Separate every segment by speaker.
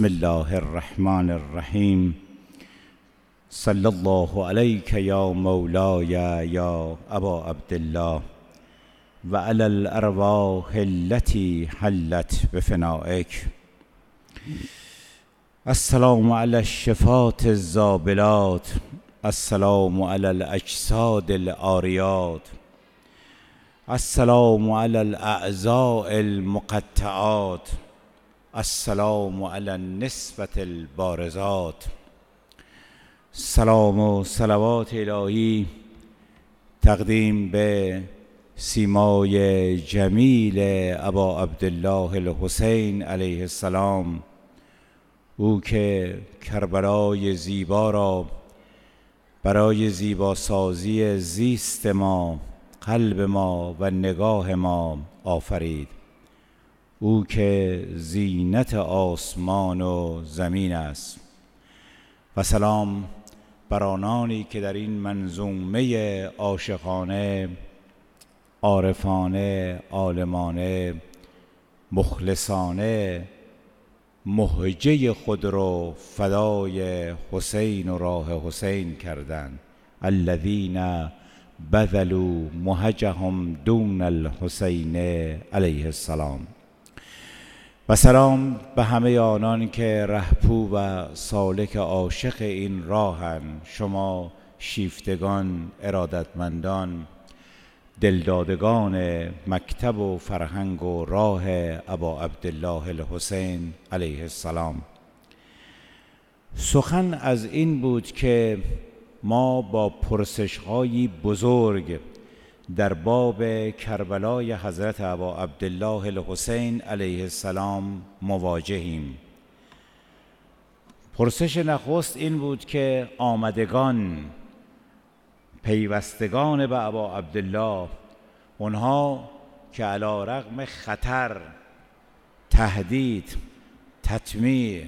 Speaker 1: بسم الله الرحمن الرحیم. صلی الله علیک یا مولاي یا ابا عبدالله و علی الارواح التي حلت بفنائک. السلام علی الشفات الزابلات، السلام علی الاجساد العاریات، السلام علی الاعضاء المقطعات، السلام علی النسبة البارزات. سلام و صلوات الهی تقدیم به سیمای جمیل ابا عبدالله الحسین علیه السلام، او که کربلای زیبا را برای زیباسازی زیست ما، قلب ما و نگاه ما آفرید. او که زینت آسمان و زمین است. و سلام بر آنانی که در این منظومه عاشقانه، عارفانه، عالمانه، مخلصانه مهجه خود رو فدای حسین و راه حسین کردند. الذین بذلوا مهجهم دون الحسین علیه السلام. و سلام به همه آنان که رهپو و سالک عاشق این راهند. شما شیفتگان، ارادتمندان، دلدادگان مکتب و فرهنگ و راه ابا عبدالله الحسین علیه السلام. سخن از این بود که ما با پرسش‌های بزرگ در باب کربلای حضرت ابا عبدالله الحسین علیه السلام مواجهیم. پرسش نخست این بود که آمدگان، پیوستگان به ابا عبدالله، اونها که علی رغم خطر، تهدید، تطمیع،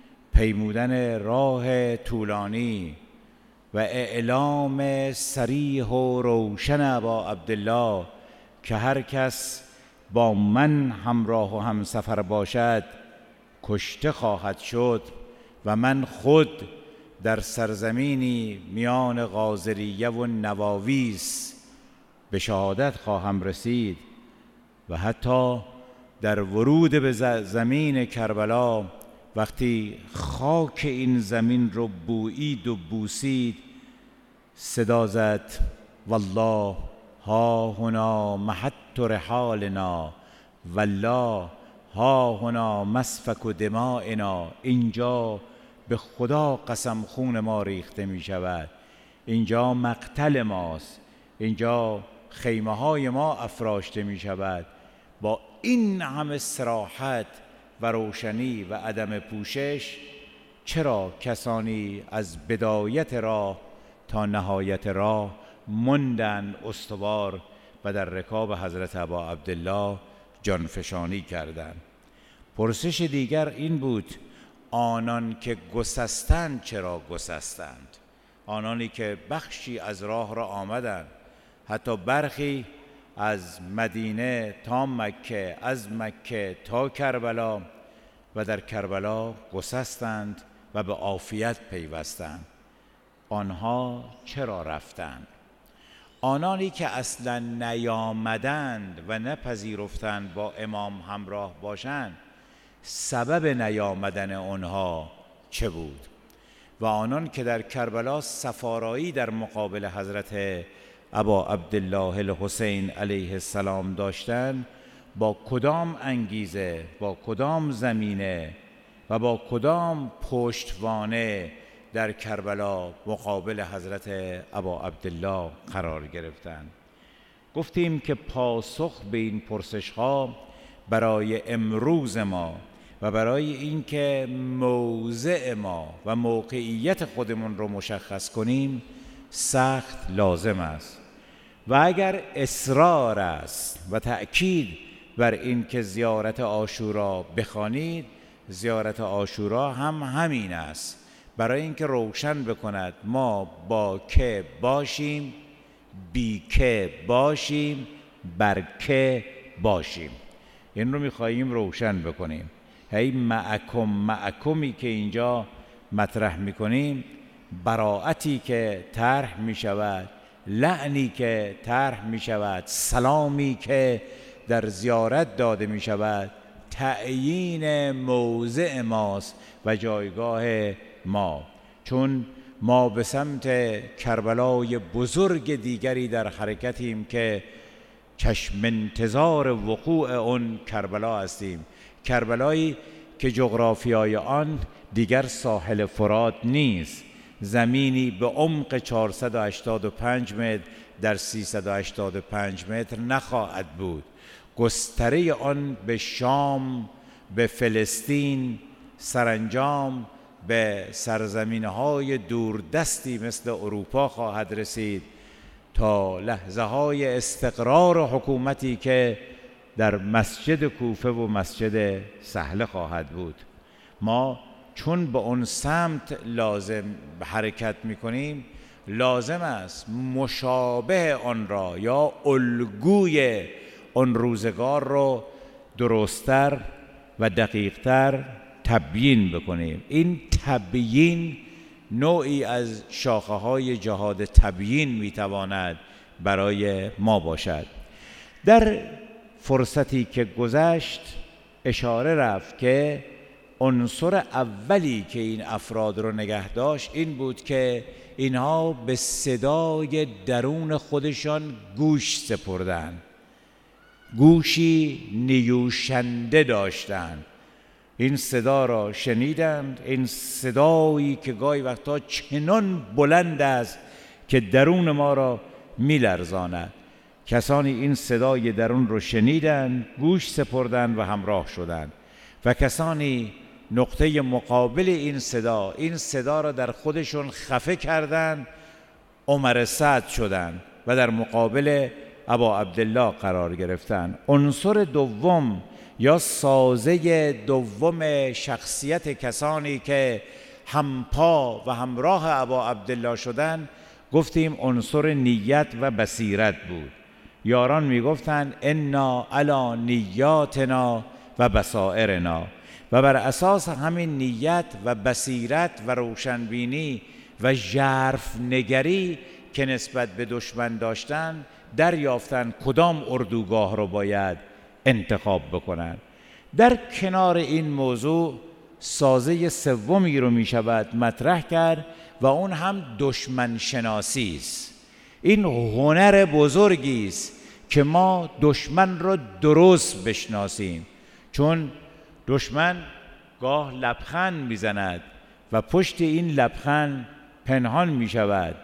Speaker 1: پیمودن راه طولانی و اعلام صریح و روشن ابا عبدالله که هر کس با من همراه و همسفر باشد کشته خواهد شد و من خود در سرزمینی میان غازریه و نواویس به شهادت خواهم رسید و حتی در ورود به زمین کربلا وقتی خاک این زمین رو بویید و بوسید، صدا زد والله ها هنا محط رحالنا، والله ها هنا مسفک دمائنا. اینجا به خدا قسم خون ما ریخته می شود، اینجا مقتل ماست، اینجا خیمه های ما افراشته می شود. با این همه صراحت و روشنی و عدم پوشش، چرا کسانی از بدایت راه تا نهایت راه ماندند استوار و در رکاب حضرت ابا عبدالله جانفشانی کردند؟ پرسش دیگر این بود آنان که گسستند چرا گسستند؟ آنانی که بخشی از راه را آمدند، حتی برخی از مدینه تا مکه، از مکه تا کربلا و در کربلا گسستند و به عافیت پیوستند. آنها چرا رفتند؟ آنانی که اصلا نیامدند و نپذیرفتند با امام همراه باشند، سبب نیامدن آنها چه بود؟ و آنان که در کربلا سفارایی در مقابل حضرت ابا عبدالله الحسین علیه السلام داشتند، با کدام انگیزه، با کدام زمینه و با کدام پشتوانه در کربلا مقابل حضرت ابا عبدالله قرار گرفتند؟ گفتیم که پاسخ به این پرسش‌ها برای امروز ما و برای اینکه موضع ما و موقعیت خودمون رو مشخص کنیم سخت لازم است. و اگر اصرار است و تأکید بر این که زیارت عاشورا بخوانید، زیارت عاشورا هم همین است، برای اینکه روشن بکند ما با که باشیم، بی که باشیم، بر که باشیم. این رو میخواییم روشن بکنیم. هی معکمی که اینجا مطرح میکنیم، براعتی که طرح میشود، لعنی که طرح میشود، سلامی که در زیارت داده میشود، تعیین موضع ماست و جایگاه ما، چون ما به سمت کربلای بزرگ دیگری در حرکتیم که چشم انتظار وقوع اون کربلا هستیم. کربلایی که جغرافیای آن دیگر ساحل فرات نیست، زمینی به عمق 485 متر در 385 متر نخواهد بود. گستره آن به شام، به فلسطین، سرانجام به سرزمین‌های دوردستی مثل اروپا خواهد رسید، تا لحظه های استقرار حکومتی که در مسجد کوفه و مسجد سهله خواهد بود. ما چون به اون سمت لازم حرکت میکنیم، لازم است مشابه آن را یا الگوی آن روزگار رو درست‌تر و دقیق‌تر تبیین بکنیم. این تبیین نوعی از شاخه‌های جهاد تبیین میتواند برای ما باشد. در فرصتی که گذشت اشاره رفت که عنصر اولی که این افراد رو نگه داشت این بود که اینها به صدای درون خودشان گوش سپردند، گوشی نیوشنده داشتند، این صدا را شنیدند، این صدایی که گاهی وقتا چنان بلند است که درون ما را میلرزاند. کسانی این صدای درون رو شنیدند، گوش سپردند و همراه شدند، و کسانی نقطه مقابل این صدا را در خودشون خفه کردند، عمر سعد شدند و در مقابل ابا عبدالله قرار گرفتند. عنصر دوم یا سازه دوم شخصیت کسانی که همپا و همراه ابا عبدالله شدند، گفتیم عنصر نیت و بصیرت بود. یاران میگفتند انا علی نیاتنا و بصائرنا، و بر اساس همین نیت و بصیرت و روشنبینی و ژرف نگری که نسبت به دشمن داشتند، دریافتند کدام اردوگاه رو باید انتخاب بکنند. در کنار این موضوع سازه سومی رو می شود مطرح کرد و اون هم دشمن شناسی است. این هنر بزرگی است که ما دشمن رو درست بشناسیم، چون دشمن گاه لبخند میزند و پشت این لبخند پنهان می شود.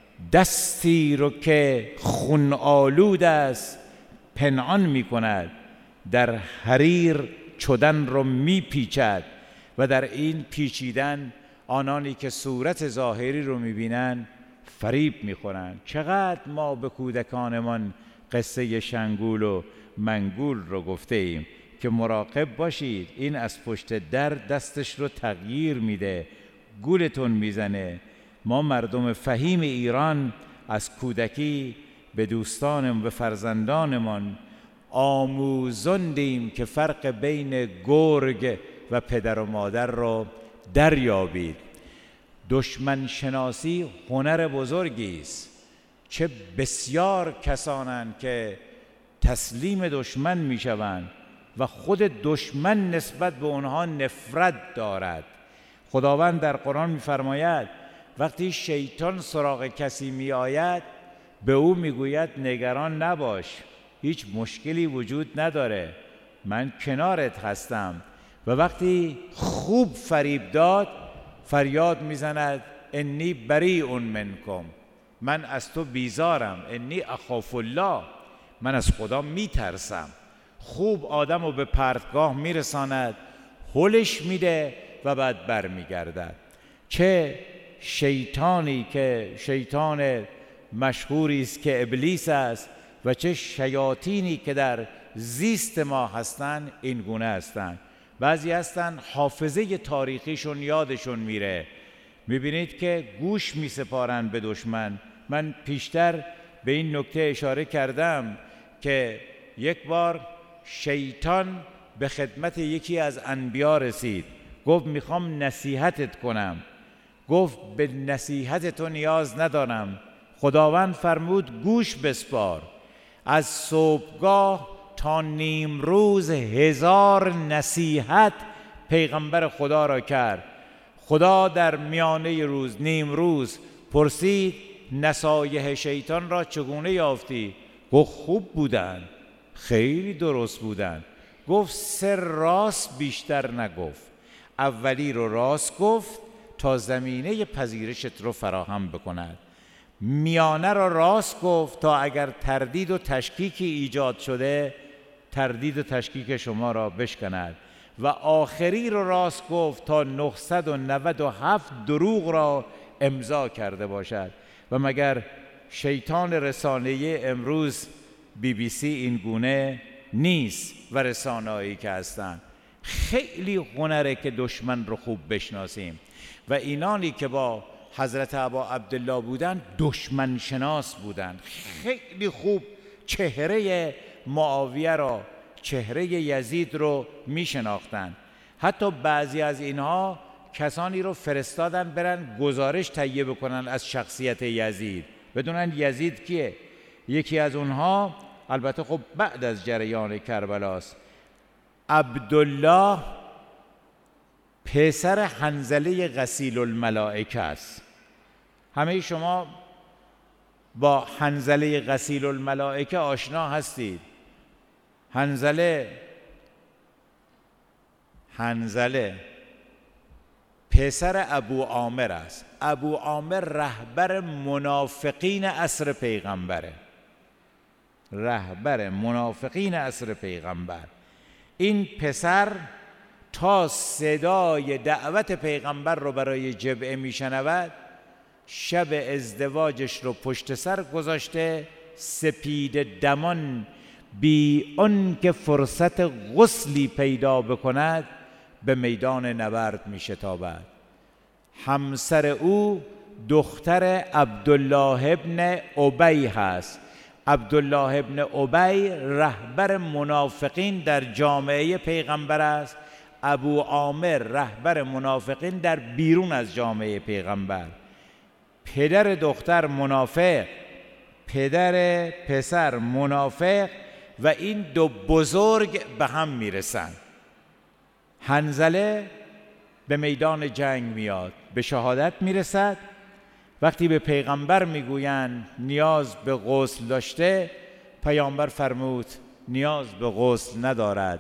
Speaker 1: دستی رو که خون آلود است پنهان می کند، در حریر چدن رو می پیچد و در این پیچیدن آنانی که صورت ظاهری رو می بینن فریب می خورن. چقدر ما به کودکانمان قصه شنگول و منگول رو گفته ایم که مراقب باشید، این از پشت در دستش رو تغییر میده، گولتون میزنه. ما مردم فهیم ایران از کودکی به دوستانم و فرزندانمان آموزاندیم که فرق بین گرگ و پدر و مادر رو دریابید. دشمن شناسی هنر بزرگی است. چه بسیار کسانند که تسلیم دشمن میشوند و خود دشمن نسبت به اونها نفرت دارد. خداوند در قرآن می‌فرماید وقتی شیطان سراغ کسی میآید به او میگوید نگران نباش، هیچ مشکلی وجود نداره، من کنارت هستم. و وقتی خوب فریب داد فریاد میزند انی بریء منکم، من از تو بیزارم، انی اخاف الله، من از خدا میترسم. خوب آدم رو به پرتگاه میرساند، هلش میده و بعد بر میگردد. چه شیطانی که شیطان مشهوری است که ابلیس است و چه شیاطینی که در زیست ما هستند این گونه هستند. بعضی هستند حافظه تاریخیشون یادشون میره، میبینید که گوش میسپارن به دشمن. من پیشتر به این نکته اشاره کردم که یک بار شیطان به خدمت یکی از انبیا رسید، گفت میخوام نصیحتت کنم. گفت به نصیحت تو نیاز ندارم. خداوند فرمود گوش بسپار. از صبحگاه تا نیم روز 1000 نصیحت پیغمبر خدا را کرد. خدا در میانه روز، نیم روز، پرسید نصایح شیطان را چگونه یافتی؟ گفت خوب بودن، خیلی درست بودن. گفت سر راست بیشتر نگفت، اولی رو راست گفت تا زمینه پذیرشت رو فراهم بکند، میانه رو راست گفت تا اگر تردید و تشکیکی ایجاد شده تردید و تشکیک شما را بشکند، و آخری رو راست گفت تا 997 دروغ را امضا کرده باشد. و مگر شیطان رسانه‌ای امروز BBC این گونه نیست و رسانه‌ای که هستند. خیلی هنره که دشمن رو خوب بشناسیم و اینانی که با حضرت ابا عبدالله بودن دشمن شناس بودن. خیلی خوب چهره معاویه را، چهره یزید رو می شناختن. حتی بعضی از اینها کسانی رو فرستادن برن گزارش تهیه بکنن از شخصیت یزید، بدونن یزید کیه. یکی از اونها، البته خب بعد از جریان کربلاست، عبدالله پسر حنظله غسیل الملائکه است. همه شما با حنظله غسیل الملائکه آشنا هستید. حنظله پسر ابو عامر است. ابو عامر رهبر منافقین عصر پیغمبره، رهبر منافقین عصر پیغمبر. این پسر تا صدای دعوت پیغمبر رو برای جبعه میشنود، شب ازدواجش رو پشت سر گذاشته، سپید دمان بی آن که فرصت غسلی پیدا بکند به میدان نبرد می شتابد. همسر او دختر عبدالله ابن ابی هست. عبدالله ابن ابی رهبر منافقین در جامعه پیغمبر است. ابو عامر رهبر منافقین در بیرون از جامعه پیغمبر. پدر دختر منافق، پدر پسر منافق، و این دو بزرگ به هم میرسن. حنظله به میدان جنگ میاد، به شهادت میرسد. وقتی به پیغمبر میگویند نیاز به غسل داشته، پیامبر فرمود نیاز به غسل ندارد.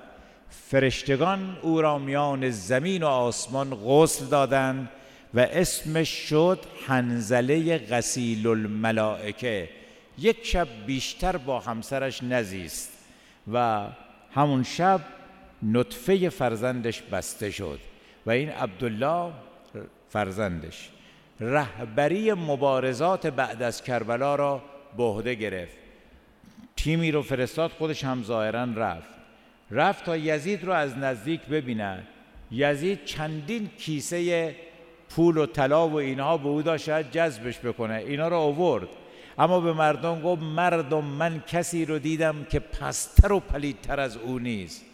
Speaker 1: فرشتگان او را میان زمین و آسمان غسل دادند و اسمش شد حنظله غسیل الملائکه. یک شب بیشتر با همسرش نزیست و همون شب نطفه فرزندش بسته شد و این عبدالله فرزندش رهبری مبارزات بعد از کربلا را به عهده گرفت. تیمی رو فرستاد، خودش هم ظاهراً رفت تا یزید رو از نزدیک ببیند. یزید چندین کیسه پول و طلا و اینها به او داشت، شاید جذبش بکنه، اینا رو آورد، اما به مردم گفت مردم من کسی رو دیدم که پستر و پلیدتر از او نیست.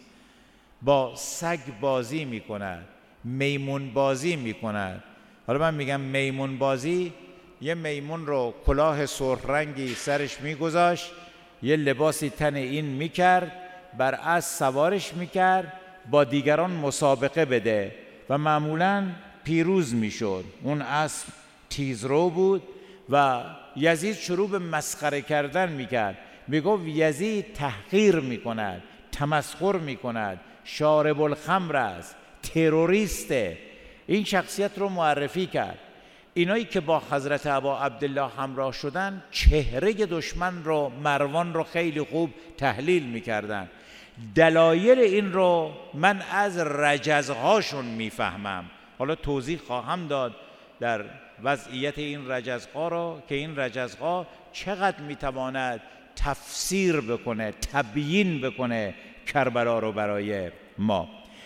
Speaker 1: با سگ بازی میکند، میمون بازی میکند. حالا من میگم میمون بازی، یه میمون رو کلاه سرخ رنگی سرش میگذاشت، یه لباسی تن این میکرد، بر اسب سوارش میکرد، با دیگران مسابقه بده و معمولاً پیروز میشد. اون اسب تیزرو بود و یزید شروع به مسخره کردن میکرد، میگفت یزید تحقیر میکند، تمسخر میکند، شارب الخمر است، تروریسته. این شخصیت رو معرفی کرد. اینایی که با حضرت ابا عبدالله همراه شدن چهره دشمن رو، مروان رو خیلی خوب تحلیل میکردن. دلایل این رو من از رجزهاشون میفهمم. حالا توضیح خواهم داد در وضعیت این رجزها رو که این رجزها چقدر میتواند تفسیر بکنه، تبیین بکنه کربلا رو برای ما.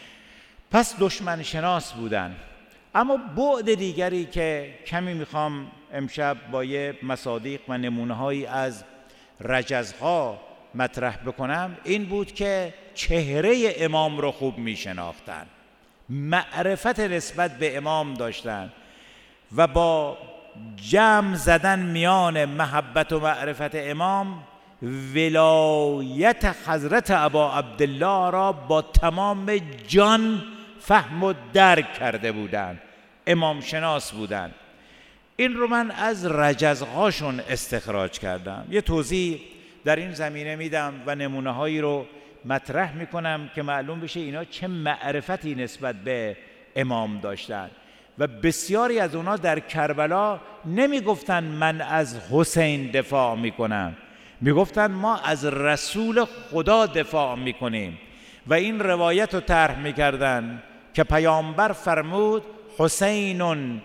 Speaker 1: پس دشمن شناس بودن. اما بعد دیگری که کمی میخوام امشب با یه مصادیق و نمونه‌هایی از رجزها مطرح بکنم این بود که چهره امام رو خوب می شناختن، معرفت نسبت به امام داشتن و با جمع زدن میان محبت و معرفت امام ولایت حضرت ابا عبدالله را با تمام جان فهم و درک کرده بودند، امام شناس بودند. این رو من از رجزهاشون استخراج کردم. یه توضیح در این زمینه میدم و نمونه هایی رو مطرح میکنم که معلوم بشه اینا چه معرفتی نسبت به امام داشتن. و بسیاری از اونا در کربلا نمیگفتن من از حسین دفاع میکنم، میگفتن ما از رسول خدا دفاع میکنیم و این روایت رو طرح میکردن که پیامبر فرمود حسین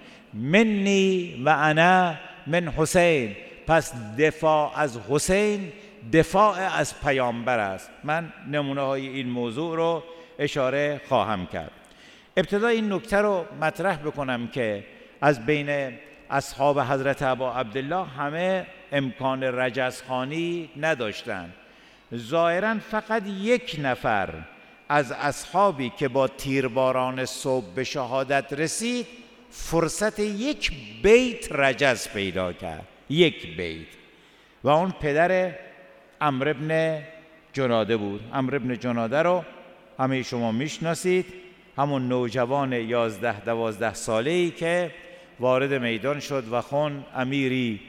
Speaker 1: منی و انا من حسین، پس دفاع از حسین دفاع از پیامبر است. من نمونه های این موضوع رو اشاره خواهم کرد. ابتدا این نکته رو مطرح بکنم که از بین اصحاب حضرت ابا عبدالله همه امکان رجزخوانی نداشتند. ظاهراً فقط یک نفر از اصحابی که با تیرباران صبح به شهادت رسید فرصت یک بیت رجز پیدا کرد، یک بیت، و اون پدر عمرو بن جناده بود. عمرو بن جناده رو همه شما میشناسید، همون نوجوان 11-12 ساله‌ای که وارد میدان شد و خون امیری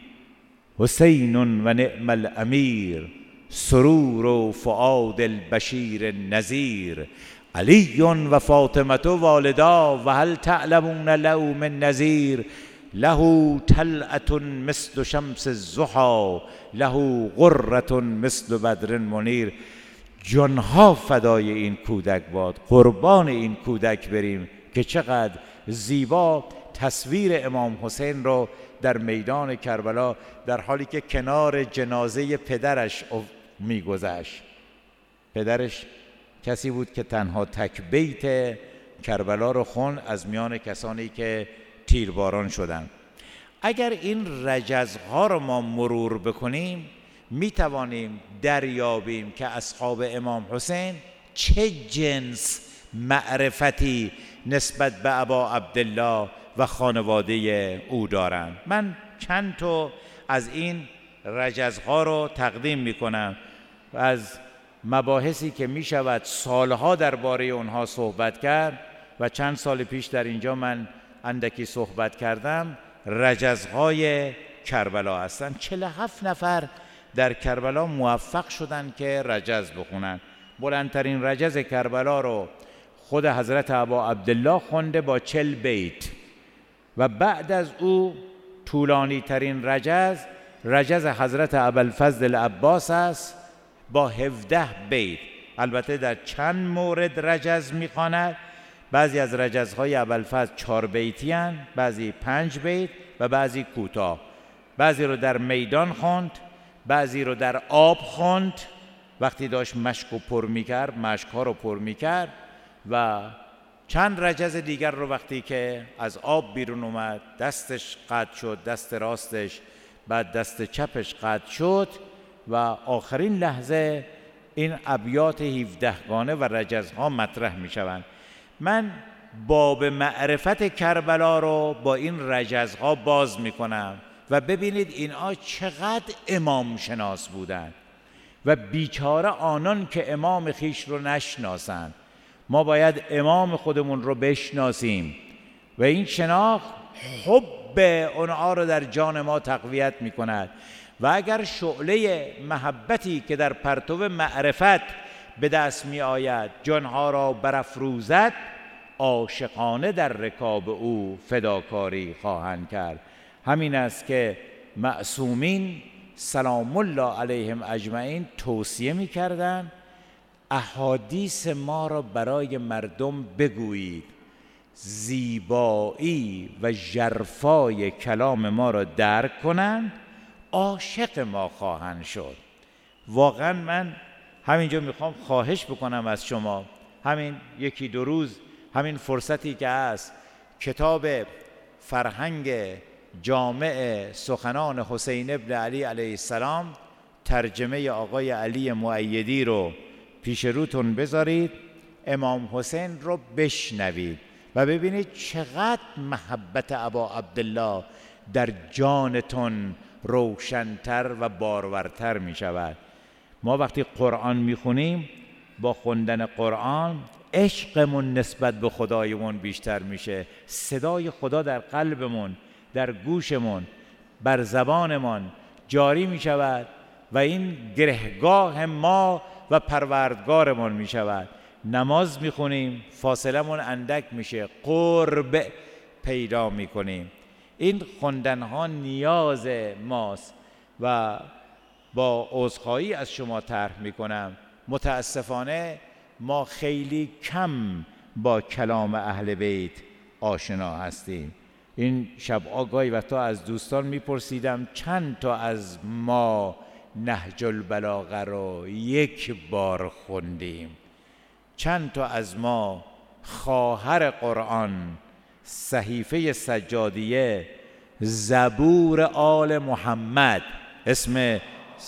Speaker 1: حسین و نعم الامیر سرور و فؤاد البشیر نذیر علی و فاطمه والدا و هل تعلمون له من نذیر له طلعة مثل شمس الضحی له غرة مثل بدر منیر. جانها فدای این کودک باد، قربان این کودک بریم که چقدر زیبا تصویر امام حسین رو در میدان کربلا در حالی که کنار جنازه پدرش میگذشت. پدرش کسی بود که تنها تک بیت کربلا رو خون از میان کسانی که تیرباران شدند. اگر این رجزها رو ما مرور بکنیم می توانیم دریابیم که اصحاب امام حسین چه جنس معرفتی نسبت به ابا عبدالله و خانواده او دارند. من چند تا از این رجزها رو تقدیم می کنم و از مباحثی که می شود سالها درباره اونها صحبت کرد و چند سال پیش در اینجا من اندکی صحبت کردم. رجزهای کربلا هستند. 47 نفر در کربلا موفق شدند که رجز بخونن. بلندترین رجز کربلا رو خود حضرت ابا عبدالله خونده با 40 بیت و بعد از او طولانی ترین رجز حضرت ابوالفضل العباس است با 17 بیت. البته در چند مورد رجز میخواند. بعضی از رجزهای ابوالفضل 4 بیتی هستند، بعضی 5 بیت و بعضی کوتاه. بعضی رو در میدان خوند، بعضی رو در آب خوند وقتی داشت مشک رو پر میکرد، مشکها رو پر میکرد، و چند رجز دیگر رو وقتی که از آب بیرون اومد دستش قطع شد، دست راستش، بعد دست چپش قطع شد و آخرین لحظه این ابیات 17 گانه و رجزها مطرح میشوند. من باب معرفت کربلا رو با این رجزها باز میکنم و ببینید اینها چقدر امام شناس بودند و بیچاره آنان که امام خیش رو نشناسند. ما باید امام خودمون رو بشناسیم و این شناخت حب اونها رو در جان ما تقویت میکند و اگر شعله محبتی که در پرتو معرفت به دست می آید جانها را برافروزد، عاشقانه در رکاب او فداکاری خواهند کرد. همین است که معصومین سلام الله علیهم اجمعین توصیه می کردن احادیث ما را برای مردم بگویید، زیبایی و ژرفای کلام ما را درک کنند، عاشق ما خواهند شد. واقعا من همینجا میخوام خواهش بکنم از شما، همین 1-2 روز، همین فرصتی که هست، کتاب فرهنگ جامع سخنان حسین ابن علی علیه السلام ترجمه آقای علی مؤیدی رو پیش روتون بذارید، امام حسین رو بشنوید و ببینید چقدر محبت ابا عبدالله در جانتون روشن‌تر و بارورتر می شود. ما وقتی قرآن می خونیم، با خوندن قرآن عشقمون نسبت به خدایمون بیشتر میشه، صدای خدا در قلبمون، در گوشمون، بر زبانمون جاری می شود و این گرهگاه ما و پروردگارمون می شود. نماز می خونیم، فاصلمون اندک میشه، قرب پیدا می کنیم. این خوندن ها نیاز ماست و با عذرخواهی از شما طرح می کنم، متاسفانه ما خیلی کم با کلام اهل بیت آشنا هستیم. این شب آگاهی وقتا از دوستان میپرسیدم چند تا از ما نهج البلاغه رو یک بار خوندیم؟ چند تا از ما خواهر قرآن، صحیفه سجادیه، زبور آل محمد، اسم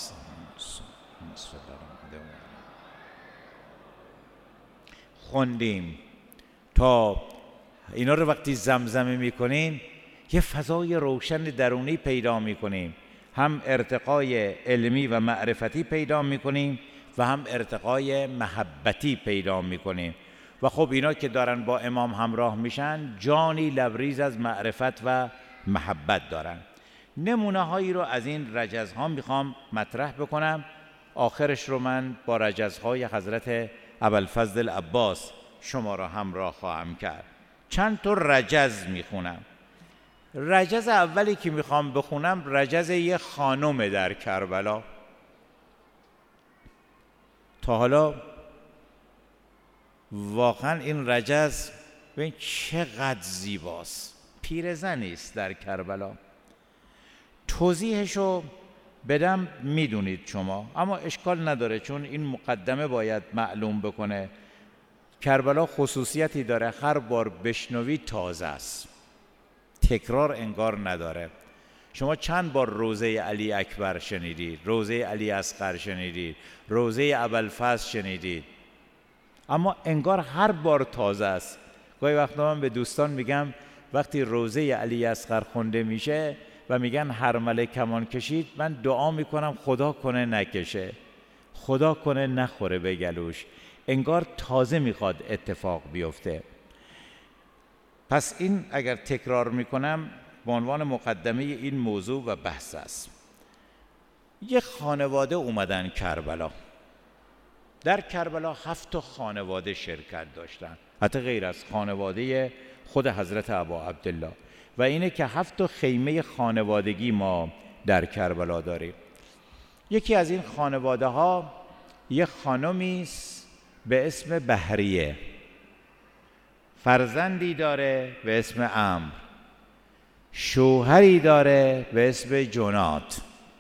Speaker 1: خوندیم؟ تا اینا رو وقتی زمزمه میکنین یه فضای روشن درونی پیدا میکنیم، هم ارتقای علمی و معرفتی پیدا میکنیم و هم ارتقای محبتی پیدا میکنیم و خب اینا که دارن با امام همراه میشن جانی لبریز از معرفت و محبت دارن. نمونه هایی رو از این رجزها میخوام مطرح بکنم، آخرش رو من با رجزهای حضرت ابوالفضل عباس شما را همراه خواهم کرد. چند تا رجز میخونم. رجز اولی که میخوام بخونم رجز یه خانم در کربلا. تا حالا واقعا این رجز ببین چقدر زیباست. پیرزنی است در کربلا. توضیحشو بدم میدونید شما، اما اشکال نداره چون این مقدمه باید معلوم بکنه. کربلا خصوصیتی داره، هر بار بشنوی تازه است، تکرار انگار نداره. شما چند بار روضه علی اکبر شنیدید، روضه علی اصغر شنیدید، روضه ابوالفضل شنیدید، اما انگار هر بار تازه است. گاهی وقتا من به دوستان میگم وقتی روضه علی اصغر خونده میشه و میگن هرمله کمان کشید، من دعا میکنم خدا کنه نکشه، خدا کنه نخوره به گلوش، انگار تازه میخواد اتفاق بیفته. پس این اگر تکرار میکنم به عنوان مقدمه این موضوع و بحث است. یه خانواده اومدن کربلا. در کربلا 7 خانواده شرکت داشتن، حتی غیر از خانواده خود حضرت ابا عبدالله، و اینه که 7 خیمه خانوادگی ما در کربلا داریم. یکی از این خانواده ها یه خانمی است به اسم بهریه، فرزندی داره به اسم عمرو، شوهری داره به اسم جناد.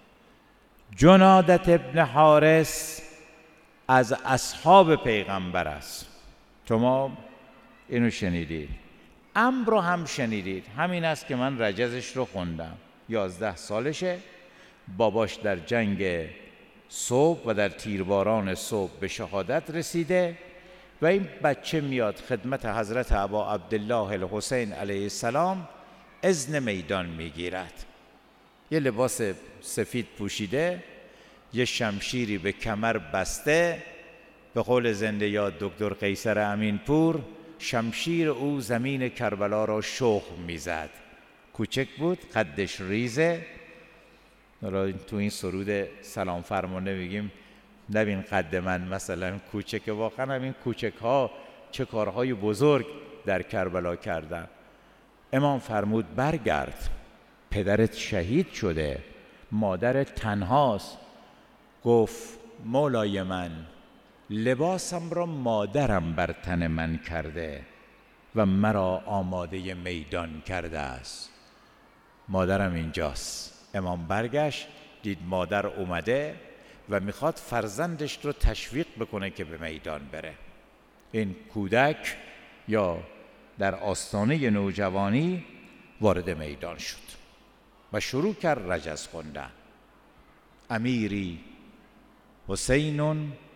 Speaker 1: جنادت ابن حارس از اصحاب پیغمبر است. شما اینو شنیدید. عمرو رو هم شنیدید. همین است که من رجزش رو خوندم. 11 سالشه. باباش در جنگ صبح و در تیرباران صبح به شهادت رسیده و این بچه میاد خدمت حضرت ابا عبدالله الحسین علیه السلام، اذن میدان میگیرد. یه لباس سفید پوشیده، یه شمشیری به کمر بسته، به قول زنده یاد دکتر قیصر امینپور، شمشیر او زمین کربلا را شخم میزد. کوچک بود، قدش ریزه. تو این سرود سلام فرمانده میگیم نبین قد من مثلا کوچک، واقعا همین کوچک ها چه کارهای بزرگ در کربلا کردن. امام فرمود برگرد، پدرت شهید شده، مادرت تنهاست. گفت مولای من، لباسم را مادرم بر تن من کرده و مرا آماده میدان کرده است، مادرم اینجاست. امام برگشت، دید مادر اومده و میخواد فرزندش رو تشویق بکنه که به میدان بره. این کودک یا در آستانه نوجوانی وارد میدان شد و شروع کرد رجز خوندن. امیری حسین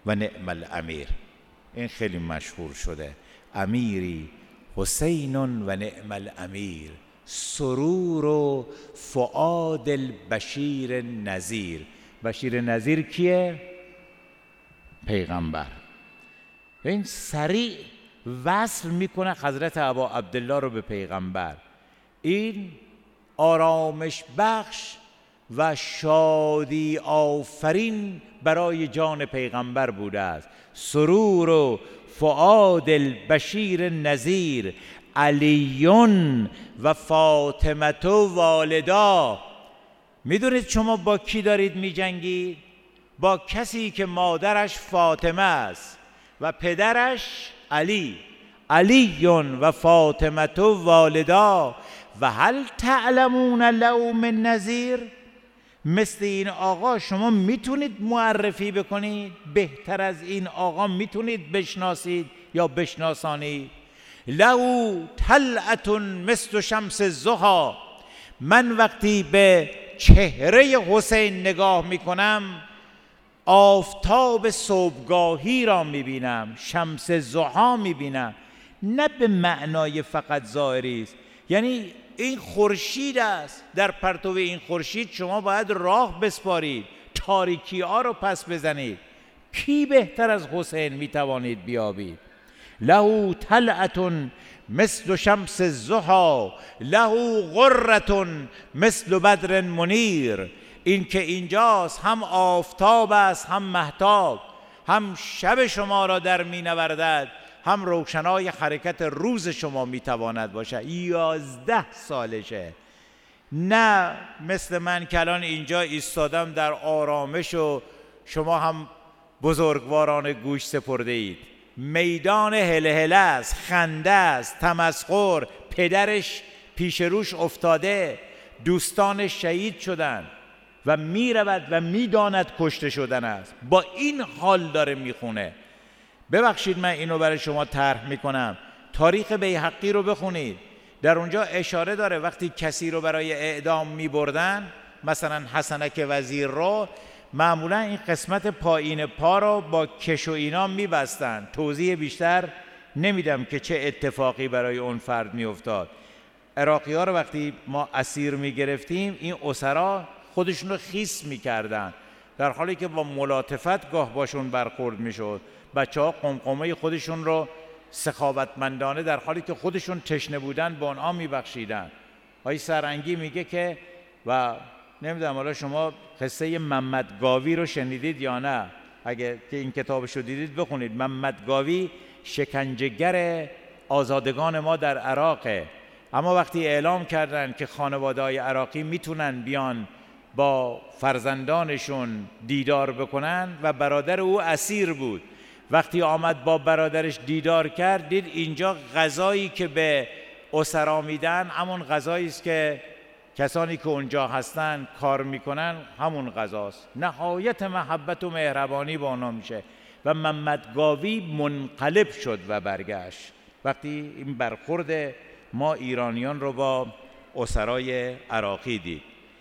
Speaker 1: و نعم الامیر. این خیلی مشهور شده، امیری حسین و نعم الامیر، سرور و فؤاد البشیر نذیر. بشیر نذیر کیه؟ پیغمبر. این سریع وصل میکنه حضرت ابا عبدالله رو به پیغمبر. این آرامش بخش و شادی آفرین برای جان پیغمبر بوده است. سرور و فؤاد البشیر نذیر، علیون و فاطمه و والدا. میدونید شما با کی دارید میجنگید؟ با کسی که مادرش فاطمه است و پدرش علی. علیون و فاطمه و والدا و هل تعلمون له من نذیر. مثل این آقا شما میتونید معرفی بکنید؟ بهتر از این آقا میتونید بشناسید یا بشناسانید؟ له طلعت مثل شمس الضحی. من وقتی به چهره حسین نگاه میکنم آفتاب صبحگاهی را میبینم، شمس ضحی میبینم. نه به معنای فقط ظاهری است، یعنی این خورشید است، در پرتو این خورشید شما باید راه بسپارید، تاریکی ها رو پس بزنید. کی بهتر از حسین میتوانید بیابید؟ له طلعت مثل شمس الضحی، له غرة مثل بدر منیر. این که اینجاست هم آفتاب است هم مهتاب، هم شب شما را در می نوردد، هم روشنای حرکت روز شما می تواند باشه. 11 سالشه. نه مثل من که الان اینجا ایستادم در آرامش و شما هم بزرگواران گوش سپرده اید. میدان هلهله است، خنده است، تمسخر. پدرش پیش روش افتاده، دوستانش شهید شدن و می رود و می داند کشته شدن است. با این حال داره می خونه. ببخشید من اینو برای شما طرح می کنم. تاریخ بیهقی رو بخونید، در اونجا اشاره داره وقتی کسی رو برای اعدام می بردن، مثلا حسنک وزیر رو، معمولا این قسمت پایین پا رو با کش و اینا می بستن. توضیح بیشتر نمیدم که چه اتفاقی برای اون فرد می افتاد. عراقی ها رو وقتی ما اسیر می گرفتیم این اسرا خودشون رو خیس می کردن، در حالی که با ملاطفت گاه باشون برخورد می شد. بچه ها قمقمه خودشون رو سخاوتمندانه در حالی که خودشون تشنه بودن به آنها می بخشیدن. آقای سرنگی میگه که و نمیدونم حالا شما قصه محمد گاوی رو شنیدید یا نه؟ اگه که این کتابش رو دیدید بخونید. محمد گاوی شکنجهگر آزادگان ما در عراقه، اما وقتی اعلام کردن که خانواده‌های عراقی میتونن بیان با فرزندانشون دیدار بکنن و برادر او اسیر بود، وقتی آمد با برادرش دیدار کرد دید اینجا غذایی که به اسرا میدن همون غذایی است که کسانی که اونجا هستن کار میکنن همون غذاست. نهایت محبت و مهربانی با اونا میشه و محمد گاوی منقلب شد و برگشت وقتی این برخورد ما ایرانیان رو با اسرای عراقی دید.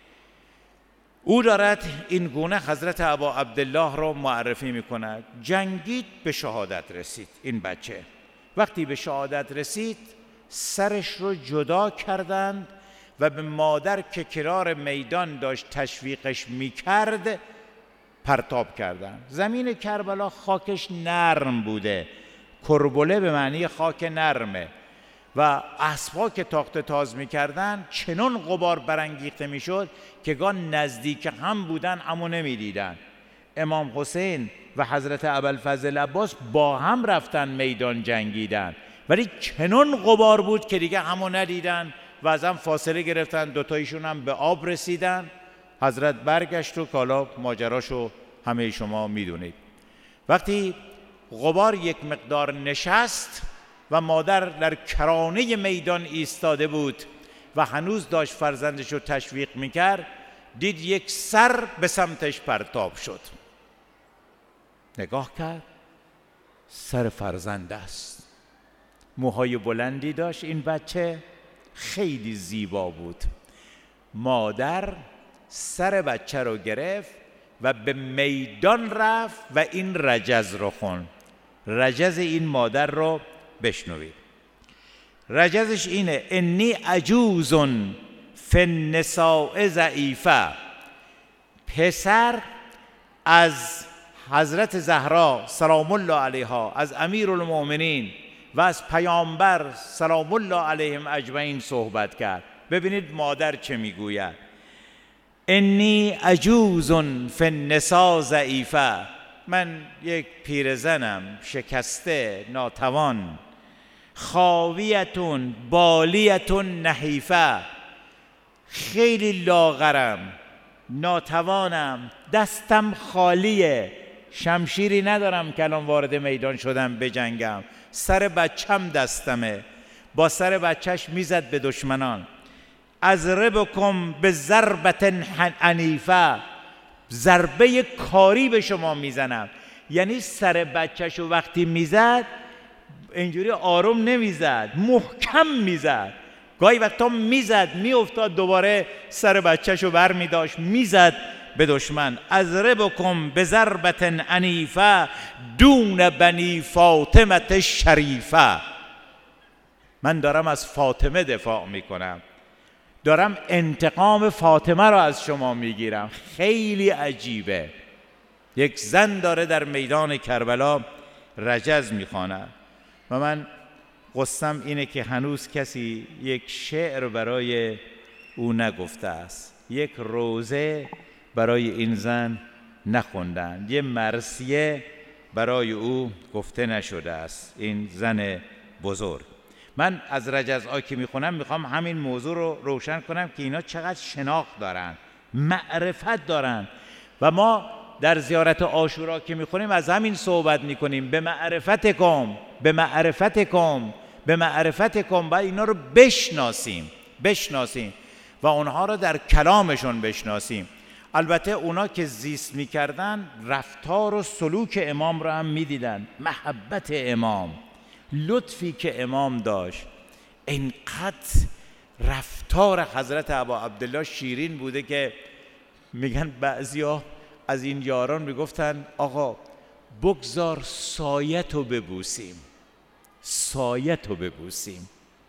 Speaker 1: او دارد این گونه حضرت ابا عبدالله رو معرفی میکند. جنگید، به شهادت رسید. این بچه وقتی به شهادت رسید سرش رو جدا کردند و به مادر که کنار میدان داشت تشویقش میکرد پرتاب کردند. زمین کربلا خاکش نرم بوده، کربله به معنی خاک نرمه و اسب‌ها که تاخت تاز می‌کردن چنان غبار برانگیخته می‌شد که گاه نزدیک هم بودن اما نمی‌دیدن. امام حسین و حضرت ابوالفضل عباس با هم رفتن میدان جنگیدن، ولی چنان غبار بود که دیگه همو ندیدن و از هم فاصله گرفتن. دوتایشون هم به آب رسیدن. حضرت برگشت و حالا ماجراشو همه شما میدونید. وقتی غبار یک مقدار نشست و مادر در کرانه میدان ایستاده بود و هنوز داشت فرزندش رو تشویق میکرد، دید یک سر به سمتش پرتاب شد. نگاه کرد، سر فرزند است. موهای بلندی داشت این بچه، خیلی زیبا بود. مادر سر بچه رو گرفت و به میدان رفت و این رجز رو خون. رجز این مادر رو بشنوید. رجزش اینه: انی عجوز فی النساء ضعیفه. پسر از حضرت زهرا سلام الله علیها، از امیرالمؤمنین و از پیامبر سلام الله علیهم اجمعین صحبت کرد. ببینید مادر چه میگوید: انی عجوز فی النساء ضعیفه. من یک پیرزنم شکسته، ناتوان. خاویتون بالیتون نحیفه. خیلی لاغرم، ناتوانم، دستم خالیه، شمشیری ندارم که الان وارد میدان شدم بجنگم. سر بچم دستمه، با سر بچهش میزد به دشمنان. اضربکم بضربة عنیفه. ضربه کاری به شما میزنم. یعنی سر بچهشو وقتی میزد اینجوری آروم نمیزد، محکم میزد. گاهی وقتا میزد میافتاد، دوباره سر بچهشو بر میداشت میزد به دشمن. اضربکم بضربة عنیفه دون بنی فاطمه شریفه. من دارم از فاطمه دفاع میکنم، دارم انتقام فاطمه رو از شما میگیرم. خیلی عجیبه. یک زن داره در میدان کربلا رجز میخواند و من قصم اینه که هنوز کسی یک شعر برای او نگفته است، یک روزه برای این زن نخوندن، یه مرثیه برای او گفته نشده است. این زن بزرگ. من از رجزها که میخونم میخوام همین موضوع رو روشن کنم که اینا چقدر شناخت دارن، معرفت دارن. و ما در زیارت عاشورا که میخونیم از همین صحبت میکنیم: به معرفتکم، به معرفتکم، به معرفتکم. باید اینا رو بشناسیم و اونها رو در کلامشون بشناسیم. البته اونا که زیست میکردن رفتار و سلوک امام رو هم میدیدن، محبت امام، لطفی که امام داشت. اینقدر رفتار حضرت ابا عبدالله شیرین بوده که میگن بعضیا از این یاران میگفتن آقا بگذار سایتو ببوسیم، سایتو ببوسیم.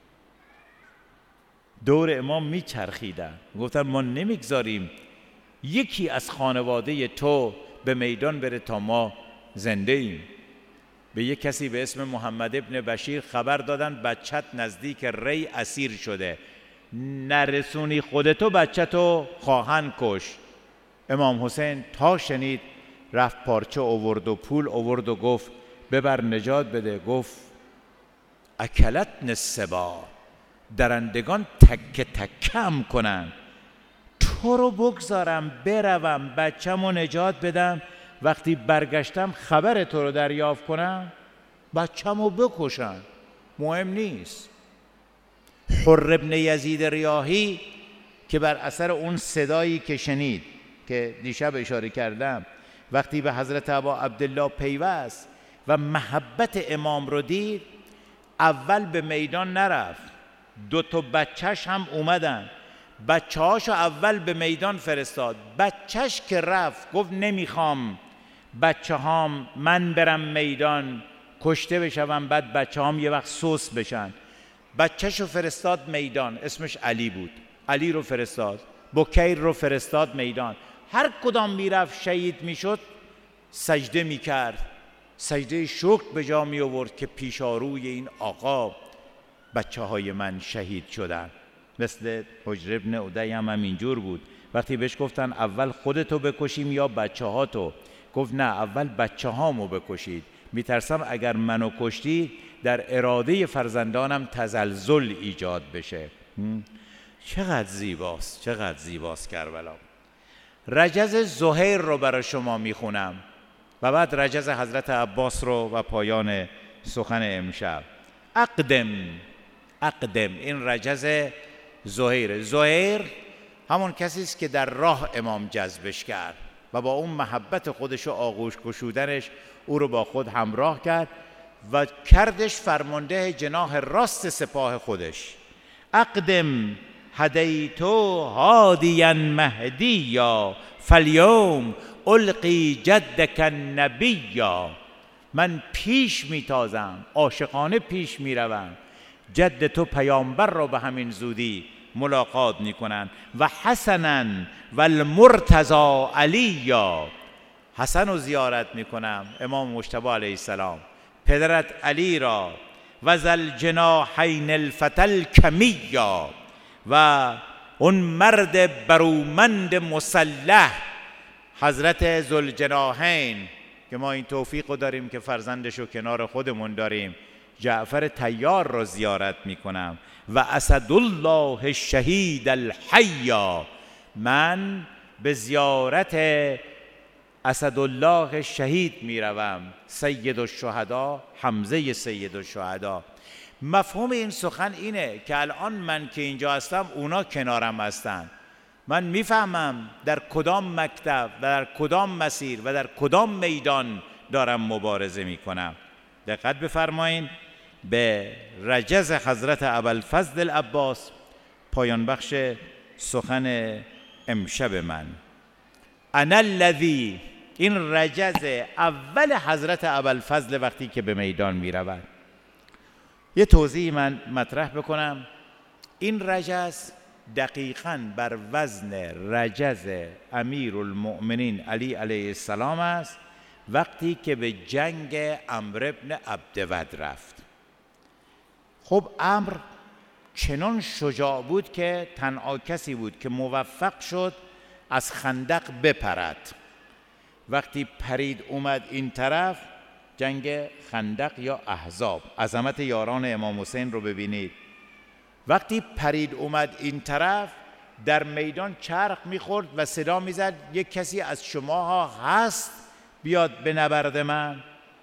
Speaker 1: دور امام میچرخیدن، گفتن ما نمیگذاریم یکی از خانواده تو به میدان بره تا ما زنده ایم. به یک کسی به اسم محمد ابن بشیر خبر دادن بچت نزدیک ری اسیر شده، نرسونی خودتو بچتو خواهن کش. امام حسین تا شنید رفت پارچه آورد و پول آورد و گفت ببر نجات بده. گفت اکلتن السباع، درندگان تکه تکم کنن، تو رو بگذارم بروم بچه‌مو نجات بدم، وقتی برگشتم خبر تو رو دریافت کنم بچه‌مو بکشن، مهم نیست. حر ابن یزید ریاحی که بر اثر اون صدایی که شنید که دیشب اشاره کردم، وقتی به حضرت ابا عبدالله پیوست و محبت امام رو دید، اول به میدان نرفت، 2 بچهش هم اومدن، بچه‌هاشو اول به میدان فرستاد. بچهش که رفت گفت نمیخوام بچه‌هام من برم میدان کشته بشم، بعد بچه‌هام یه وقت سوس بشن. بچه‌شو فرستاد میدان، اسمش علی بود، علی رو فرستاد. بکیر رو فرستاد میدان. هر کدام میرفت شهید میشد، سجده میکرد، سجده شکر به جا می آورد که پیشاروی این آقا بچه‌های من شهید شدن. مثل حجر ابن عدی هم اینجور بود. وقتی بهش گفتن اول خودتو بکشیم یا بچه‌هاتو، گفت نه اول بچه‌هامو بکشید، میترسم اگر منو کشتی در اراده فرزندانم تزلزل ایجاد بشه. چقدر زیباست، چقدر زیباست کربلا. رجز زهیر رو برای شما میخونم و بعد رجز حضرت عباس رو و پایان سخن امشب. اقدم، این رجز زهیر. زهیر همون کسی است که در راه امام جذبش کرد و با اون محبت خودش و آغوش گشودنش او رو با خود همراه کرد و کردش فرمانده جناح راست سپاه خودش. اقدم هدیتو هادیا مهدیا فالیوم القی جدک النبیا. من پیش میتازم، عاشقانه پیش میروم، جد تو پیامبر را به همین زودی ملاقات میکنن. و حسنا و المرتضی علیا، حسن رو زیارت میکنم، امام مجتبی علیه السلام، پدرت علی را، و ذل جناحین الفتى الکمیا، و اون مرد برومند مسلح حضرت ذوالجناحین که ما این توفیق رو داریم که فرزندش رو کنار خودمون داریم، جعفر طیار را زیارت میکنم. و اسدالله الشهید الحیا، من به زیارت اسدالله شهید میروم، سید الشهدا، حمزه سید الشهدا. مفهوم این سخن اینه که الان من که اینجا هستم اونا کنارم هستن، من میفهمم در کدام مکتب و در کدام مسیر و در کدام میدان دارم مبارزه میکنم. دقت بفرمایید به رجز حضرت ابوالفضل العباس، پایان بخش سخن امشب من. انا الذی، این رجز اول حضرت ابوالفضل وقتی که به میدان میرود. یه توضیح من مطرح بکنم. این رجز دقیقاً بر وزن رجز امیرالمؤمنین علی علیه السلام است وقتی که به جنگ عمرو بن عبدود رفت. خب عمرو چنان شجاع بود که تنها کسی بود که موفق شد از خندق بپرد. وقتی پرید اومد این طرف، جنگ خندق یا احزاب، عظمت یاران امام حسین رو ببینید. وقتی پرید اومد این طرف، در میدان چرخ میخورد و صدا میزد یک کسی از شماها هست بیاد به نبرد من؟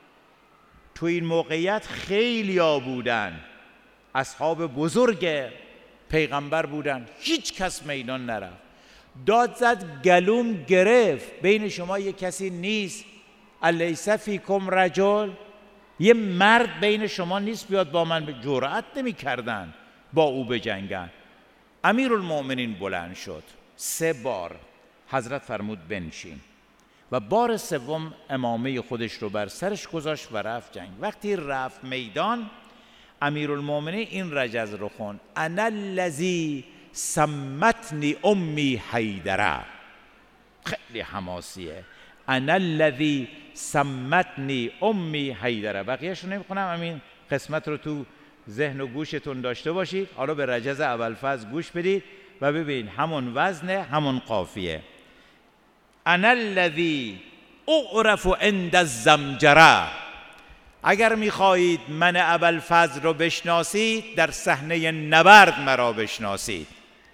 Speaker 1: تو این موقعیت خیلی ها بودن، اصحاب بزرگ پیغمبر بودن، هیچ کس میدان نرفت. داد زد، گلوم گرفت، بین شما یک کسی نیست؟ الیس فیکم رجل، یه مرد بین شما نیست بیاد با من؟ جرأت نمی کردن با او بجنگن. امیرالمؤمنین بلند شد، 3 بار حضرت فرمود بنشین، و بار سوم امامه خودش رو بر سرش گذاشت و رفت جنگ. وقتی رفت میدان، امیرالمؤمنین این رجز رو خوند: انا الذی سمتنی امی حیدره. خیلی حماسیه. انا الذی سمتنی امی حیدره. بقیه‌اش رو نمیخونم، همین قسمت رو تو ذهن و گوشتون داشته باشید. حالا به رجز ابوالفضل گوش بدید و ببین همون وزن، همون قافیه. انا الذی اعرف عند الزمجره. اگر میخواهید من ابوالفضل رو بشناسید، در صحنه نبرد مرا بشناسید.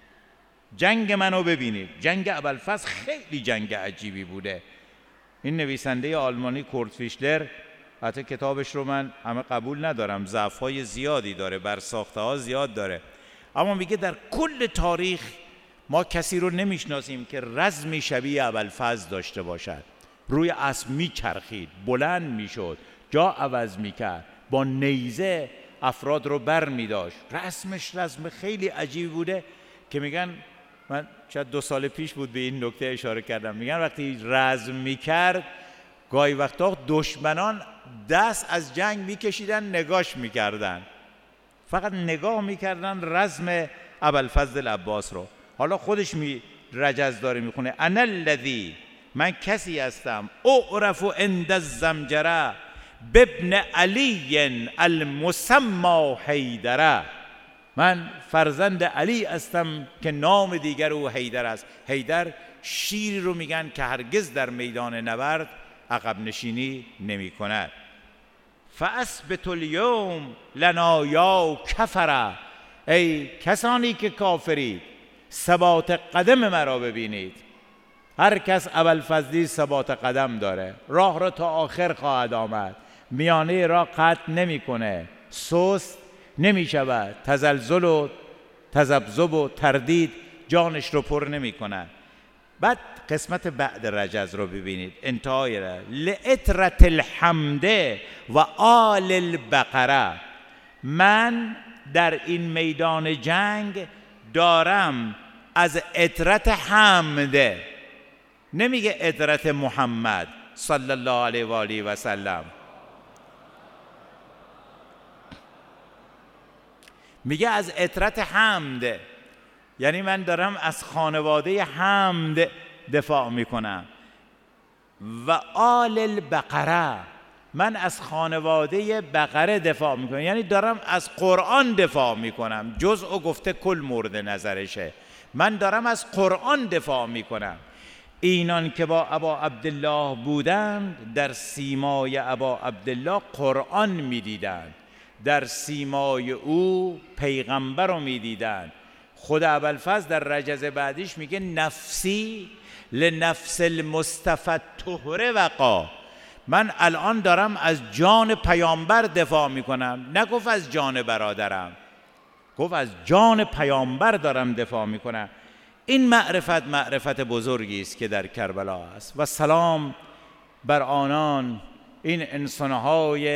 Speaker 1: جنگ منو ببینید. جنگ ابوالفضل خیلی جنگ عجیبی بوده. این نویسنده آلمانی کورت فیشلر، حتی کتابش رو من همه قبول ندارم، ضعف‌های زیادی داره، برساخته‌ها زیاد داره، اما میگه در کل تاریخ ما کسی رو نمیشناسیم که رزمی شبیه ابوالفضل داشته باشد. روی اسب میچرخید، بلند میشد، جا عوض میکرد، با نیزه افراد رو بر میداشت. رسمش رسم خیلی عجیبی بوده که میگن، من شاید 2 سال پیش بود به این نکته اشاره کردم، میگن وقتی رزم میکرد گاهی وقتا دشمنان دست از جنگ میکشیدن نگاش میکردن، فقط نگاه میکردن رزم ابوالفضل العباس رو. حالا خودش رجز داره میخونه: انا الذی، من کسی هستم، اعرف عند الزمجره بابن علی المسمى حیدره. من فرزند علی هستم که نام دیگر او حیدر است. حیدر شیری رو میگن که هرگز در میدان نبرد عقب نشینی نمی کند. فاثبتوا الیوم لنا یا کفره. ای کسانی که کافرید، ثبات قدم مرا ببینید. هر کس ابوالفضلی ثبات قدم داره، راه را تا آخر خواهد آمد، میانه راه قطع نمیکنه، سست نمی شود، تزلزل و تذبذب و تردید جانش رو پر نمی کند. بعد قسمت بعد رجز رو ببینید، انتهای را: لعطرة الحمد و آل البقره. من در این میدان جنگ دارم از عطرت حمد، نمیگه عطرت محمد صلی الله علیه و آله و سلم، میگه از عطرت حمد، یعنی من دارم از خانواده حمد دفاع میکنم. و آل البقره، من از خانواده بقره دفاع میکنم، یعنی دارم از قرآن دفاع میکنم. جزء گفته کل مورد نظرشه، من دارم از قرآن دفاع میکنم. اینان که با ابا عبدالله بودند در سیمای ابا عبدالله قرآن میدیدند، در سیمای او پیغمبر رو میدیدند. خود ابوالفضل در رجز بعدیش میگه نفسی لنفس المصطفی طهر وقا، من الان دارم از جان پیامبر دفاع میکنم. نگفت از جان برادرم، گفت از جان پیامبر دارم دفاع میکنم. این معرفت بزرگی است که در کربلا است. و سلام بر آنان، این انسانهای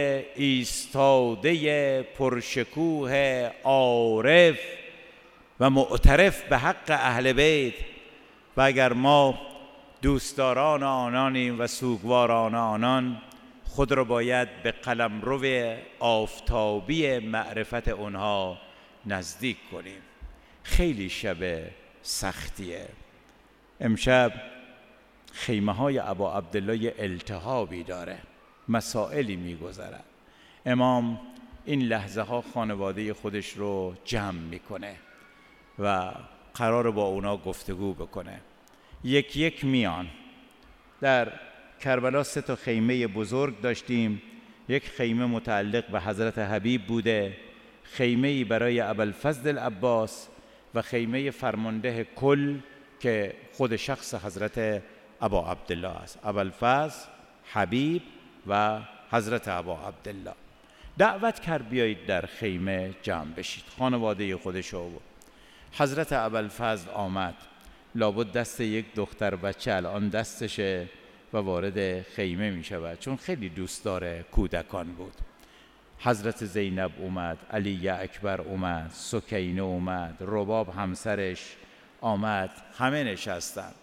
Speaker 1: ایستاده پرشکوه عارف و معترف به حق اهل بیت. و اگر ما دوستداران آنانیم و سوگواران آنان، خود را باید به قلمرو آفتابی معرفت اونها نزدیک کنیم. خیلی شب سختیه. امشب خیمه های ابا عبدالله التهابی داره، مسائلی میگذرد. امام این لحظه ها خانواده خودش رو جمع میکنه و قرار با اونا گفتگو بکنه. یک میان. در کربلا 3 خیمه بزرگ داشتیم. یک خیمه متعلق به حضرت حبیب بوده، خیمه‌ای برای ابوالفضل العباس و خیمه فرمانده کل که خود شخص حضرت ابا عبدالله است، ابوالفضل، حبیب و حضرت ابا عبدالله. دعوت کرد بیایید در خیمه جمع بشید، خانواده خودشو بود. حضرت ابوالفضل آمد، لابد دست یک دختر بچه الان دستشه و وارد خیمه می شود، چون خیلی دوست داره کودکان بود. حضرت زینب اومد، علی اکبر اومد، سکینه اومد، رباب همسرش آمد، همه نشستن.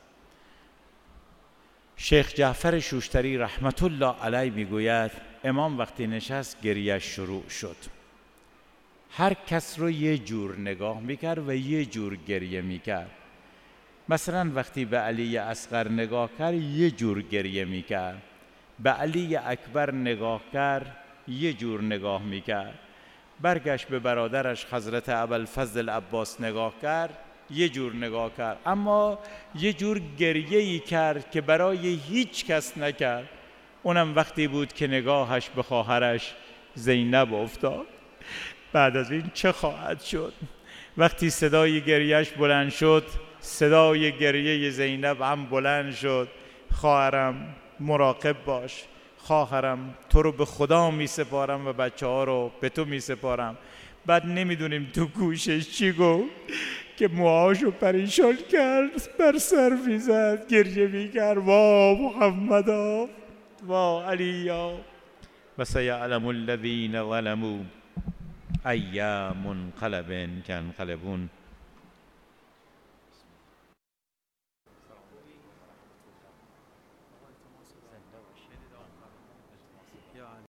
Speaker 1: شیخ جعفر شوشتری رحمت الله علیه میگوید امام وقتی نشست گریه شروع شد. هر کس رو یه جور نگاه میکرد و یه جور گریه میکرد. مثلا وقتی به علی اصغر نگاه کرد یه جور گریه میکرد، به علی اکبر نگاه کرد یه جور نگاه میکرد، برگشت به برادرش حضرت ابوالفضل العباس نگاه کرد یه جور نگاه کرد، اما یه جور گریه‌ای کرد که برای هیچ کس نکرد. اونم وقتی بود که نگاهش به خواهرش زینب افتاد. بعد از این چه خواهد شد؟ وقتی صدای گریهش بلند شد، صدای گریه زینب هم بلند شد. خواهرم مراقب باش، خواهرم تو رو به خدا می سپارم و بچه ها رو به تو می سپارم. بعد نمیدونیم تو گوشش چی گفت که موهاشو پریشان کرد، بر سر میزد، گریه میکرد، وا محمدا وا علیا و سیعلم الذین ظلموا ای منقلب کنقلبون.